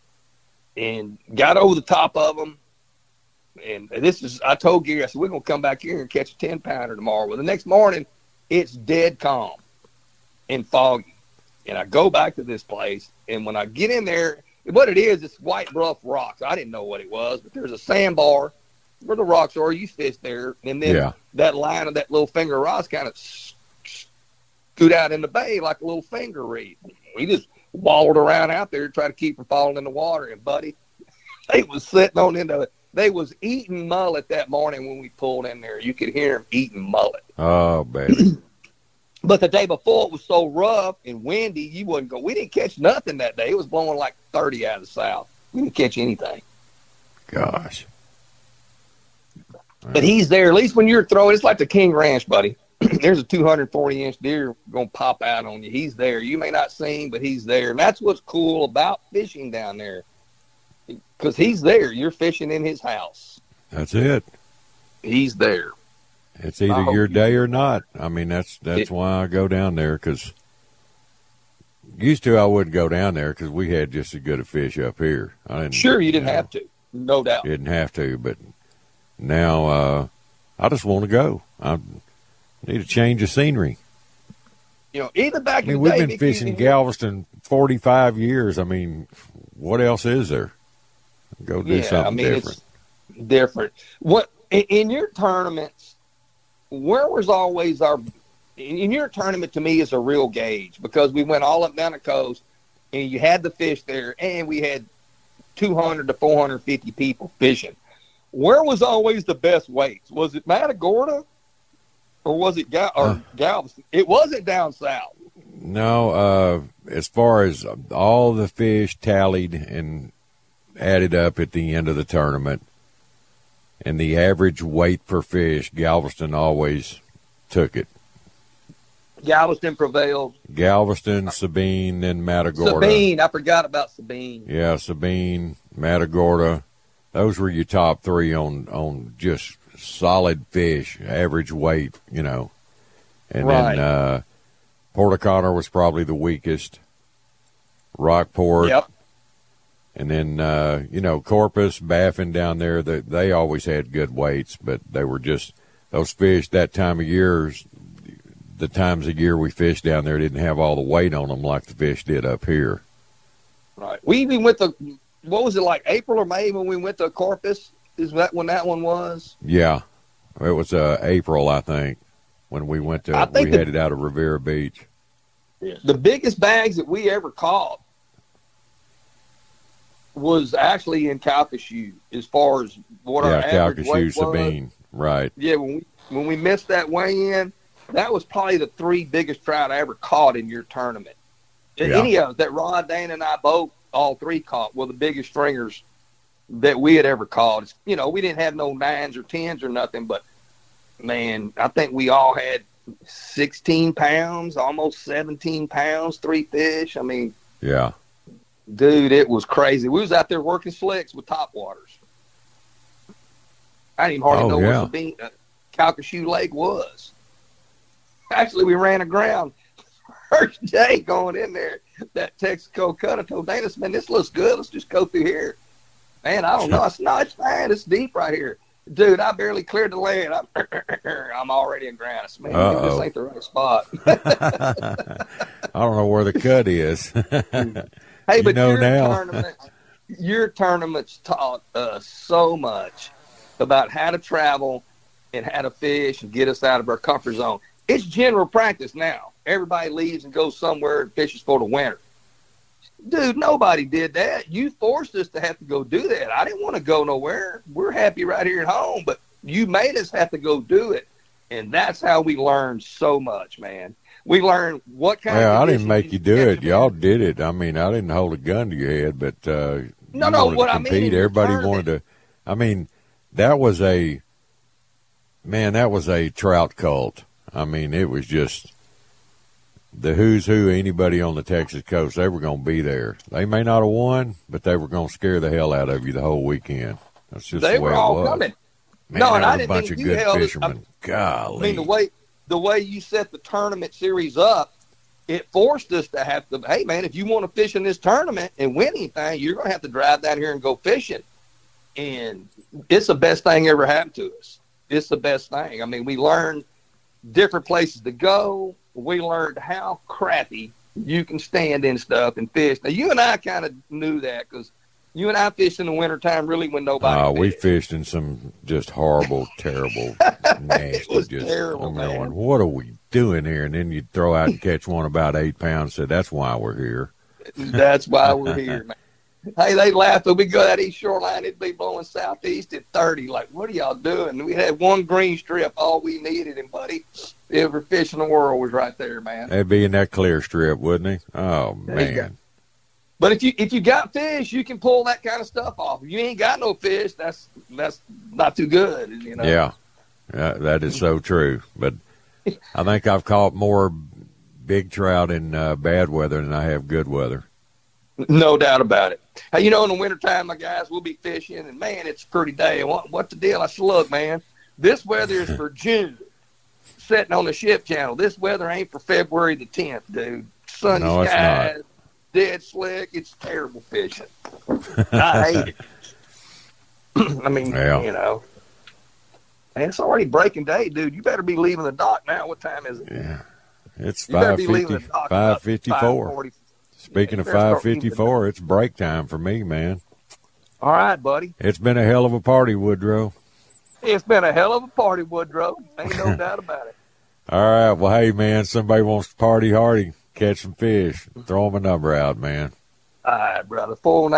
S11: And got over the top of them. And I told Gary, I said, we're going to come back here and catch a 10-pounder tomorrow. Well, the next morning, it's dead calm and foggy. And I go back to this place, and when I get in there, what it is, it's white bluff rocks. I didn't know what it was, but there's a sandbar where the rocks are. You fish there, and then that line of that little finger rocks kind of scoot out in the bay like a little finger reed. We just wallowed around out there to try to keep from falling in the water, and, buddy, they was sitting on into it. They was eating mullet that morning when we pulled in there. You could hear them eating mullet.
S6: Oh, baby.
S11: But the day before, it was so rough and windy, you wouldn't go. We didn't catch nothing that day. It was blowing like 30 out of the south. We didn't catch anything.
S6: Gosh.
S11: But he's there. At least when you're throwing, it's like the King Ranch, buddy. There's a 240-inch deer going to pop out on you. He's there. You may not see him, but he's there. And that's what's cool about fishing down there. Because he's there. You're fishing in his house.
S6: That's it.
S11: He's there.
S6: It's either your day or not. I mean, that's why I go down there, because used to I wouldn't go down there because we had just as good a fish up here.
S11: Sure, you didn't have to. No doubt.
S6: Didn't have to, but now I just want to go. I need a change of scenery.
S11: Even back in the day.
S6: We've been fishing Galveston 45 years. I mean, what else is there? Go do something different.
S11: It's different. What in your tournaments? Where was always in your tournament? To me, is a real gauge, because we went all up down the coast, and you had the fish there, and we had 200 to 450 people fishing. Where was always the best weights? Was it Matagorda, or was it Galveston? It wasn't down south.
S6: No, as far as all the fish tallied and added up at the end of the tournament, and the average weight per fish, Galveston always took it.
S11: Galveston prevailed.
S6: Galveston, Sabine, then Matagorda.
S11: Sabine, I forgot about Sabine.
S6: Yeah, Sabine, Matagorda. Those were your top three on just solid fish, average weight, you know. And then Port O'Connor was probably the weakest. Rockport.
S11: Yep.
S6: And then, you know, Corpus, Baffin down there, they always had good weights, but they were just, those fish that time of year, the times of year we fished down there didn't have all the weight on them like the fish did up here.
S11: Right. We even went to, what was it, like April or May when we went to Corpus? Is that when that one was?
S6: Yeah. It was April, I think, when we went to, we headed out of Riviera Beach.
S11: The biggest bags that we ever caught was actually in Calcasieu as far as what our average weight was.
S6: Sabine, right.
S11: Yeah, when we missed that weigh-in, that was probably the three biggest trout I ever caught in your tournament. Yeah. Any of that Rod, Dana, and I both, all three caught, were the biggest stringers that we had ever caught. It's, you know, we didn't have no 9s or 10s or nothing, but, man, I think we all had 16 pounds, almost 17 pounds, 3 fish. I mean,
S6: yeah,
S11: dude, it was crazy. We was out there working slicks with top waters. I didn't even hardly know where Sabine, Calcasieu Lake was. Actually, we ran aground first day going in there. That Texaco cutter told Dana, man, this looks good. Let's just go through here. Man, I don't know. It's fine. It's deep right here. Dude, I barely cleared the land. I'm already in ground. Man, this ain't the right spot.
S6: I don't know where the cut is.
S11: Hey, but your tournaments taught us so much about how to travel and how to fish and get us out of our comfort zone. It's general practice now. Everybody leaves and goes somewhere and fishes for the winter. Dude, nobody did that. You forced us to have to go do that. I didn't want to go nowhere. We're happy right here at home, but you made us have to go do it. And that's how we learned so much, man. We learned what kind of...
S6: I didn't make you do it. Y'all did it. I mean, I didn't hold a gun to your head, but
S11: what I mean,
S6: everybody wanted to... I mean, that was a trout cult. I mean, it was just the who's who, anybody on the Texas coast, they were going to be there. They may not have won, but they were going to scare the hell out of you the whole weekend. That's just the way it was. They were all coming. Man,
S11: no, and
S6: there
S11: I
S6: was
S11: didn't
S6: a bunch of good fishermen. Golly.
S11: I mean, the way you set the tournament series up, it forced us to have to, hey, man, if you want to fish in this tournament and win anything, you're going to have to drive down here and go fishing. And it's the best thing ever happened to us. It's the best thing. I mean, we learned different places to go. We learned how crappy you can stand in stuff and fish. Now, you and I kind of knew that because you and I fished in the wintertime really when nobody
S6: we fished in some just horrible, terrible, nasty.
S11: It was terrible, man.
S6: Going, what are we doing here? And then you'd throw out and catch one about 8 pounds. Said, that's why we're here.
S11: That's why we're here, man. Hey, they laughed. When we go that east shoreline, it'd be blowing southeast at 30. Like, what are y'all doing? We had one green strip, all we needed, and buddy, every fish in the world was right there, man.
S6: They'd be in that clear strip, wouldn't he? Oh, man.
S11: But if you got fish, you can pull that kind of stuff off. If you ain't got no fish, that's not too good, you know.
S6: Yeah, that is so true. But I think I've caught more big trout in bad weather than I have good weather.
S11: No doubt about it. Hey, you know, in the wintertime, my guys, we'll be fishing, and, man, it's a pretty day. What's the deal? I said, look, man, this weather is for June, sitting on the ship channel. This weather ain't for February the 10th, dude. Sunny skies, dead slick. It's terrible fishing. I hate it. I mean, you know. And it's already breaking day, dude. You better be leaving the dock now. What time is it?
S6: Yeah. It's 5:54. Speaking of 5:54, it's break time for me, man.
S11: All right, buddy.
S6: It's been a hell of a party, Woodrow.
S11: It's been a hell of a party, Woodrow. Ain't no doubt about it.
S6: All right. Well, hey, man, somebody wants to party hardy, catch some fish. Throw them a number out, man.
S11: All right, brother.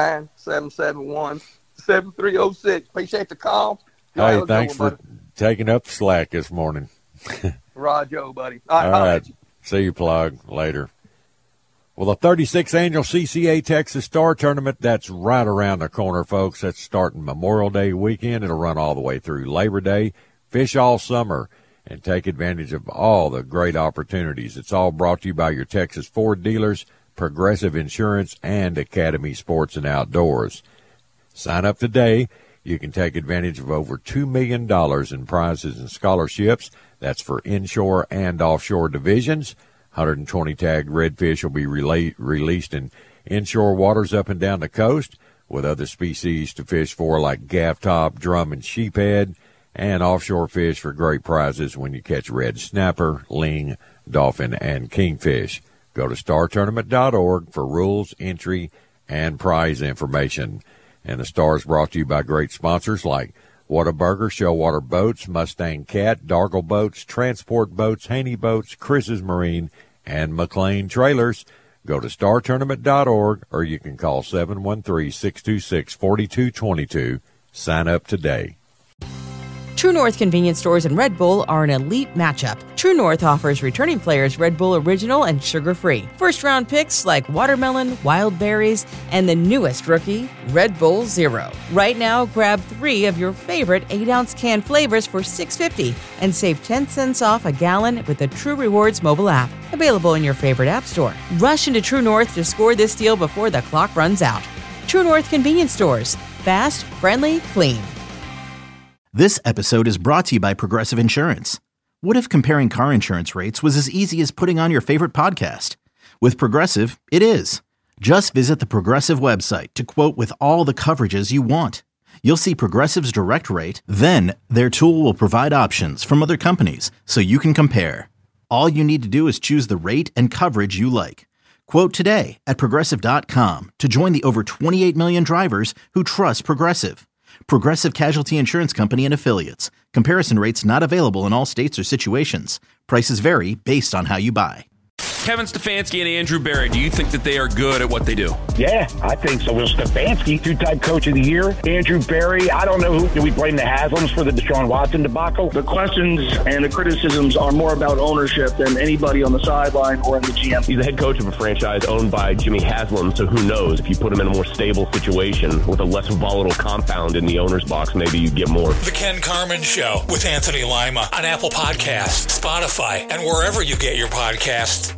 S11: 409-771-7306. Appreciate the call.
S6: Hey, thanks for taking up the slack this morning.
S11: Roger, buddy.
S6: All right. See you, Plug. Later. Well, the 36th annual CCA Texas Star Tournament, that's right around the corner, folks. That's starting Memorial Day weekend. It'll run all the way through Labor Day. Fish all summer. and take advantage of all the great opportunities. It's all brought to you by your Texas Ford dealers, Progressive Insurance, and Academy Sports and Outdoors. Sign up today. You can take advantage of over $2 million in prizes and scholarships. That's for inshore and offshore divisions. 120 tagged redfish will be released in inshore waters up and down the coast, with other species to fish for like gaff top, drum, and sheephead, and offshore fish for great prizes when you catch red snapper, ling, dolphin, and kingfish. Go to startournament.org for rules, entry, and prize information. And the Star is brought to you by great sponsors like Whataburger, Shellwater Boats, Mustang Cat, Dargle Boats, Transport Boats, Haney Boats, Chris's Marine, and McLean Trailers. Go to startournament.org, or you can call 713-626-4222. Sign up today.
S1: True North convenience stores and Red Bull are an elite matchup. True North offers returning players Red Bull Original and sugar-free. First-round picks like watermelon, wild berries, and the newest rookie, Red Bull Zero. Right now, grab 3 of your favorite 8-ounce can flavors for $6.50 and save 10 cents off a gallon with the True Rewards mobile app. Available in your favorite app store. Rush into True North to score this deal before the clock runs out. True North convenience stores. Fast, friendly, clean.
S2: This episode is brought to you by Progressive Insurance. What if comparing car insurance rates was as easy as putting on your favorite podcast? With Progressive, it is. Just visit the Progressive website to quote with all the coverages you want. You'll see Progressive's direct rate, then their tool will provide options from other companies so you can compare. All you need to do is choose the rate and coverage you like. Quote today at Progressive.com to join the over 28 million drivers who trust Progressive. Progressive Casualty Insurance Company and Affiliates. Comparison rates not available in all states or situations. Prices vary based on how you buy.
S3: Kevin Stefanski and Andrew Berry, do you think that they are good at what they do?
S8: Yeah, I think so. Will Stefanski, 2-time coach of the year. Andrew Berry, I don't know who. Do we blame the Haslams for the Deshaun Watson debacle?
S9: The questions and the criticisms are more about ownership than anybody on the sideline or in the GM.
S10: He's the head coach of a franchise owned by Jimmy Haslam, so who knows? If you put him in a more stable situation with a less volatile compound in the owner's box, maybe you get more.
S5: The Ken Carman Show with Anthony Lima on Apple Podcasts, Spotify, and wherever you get your podcasts.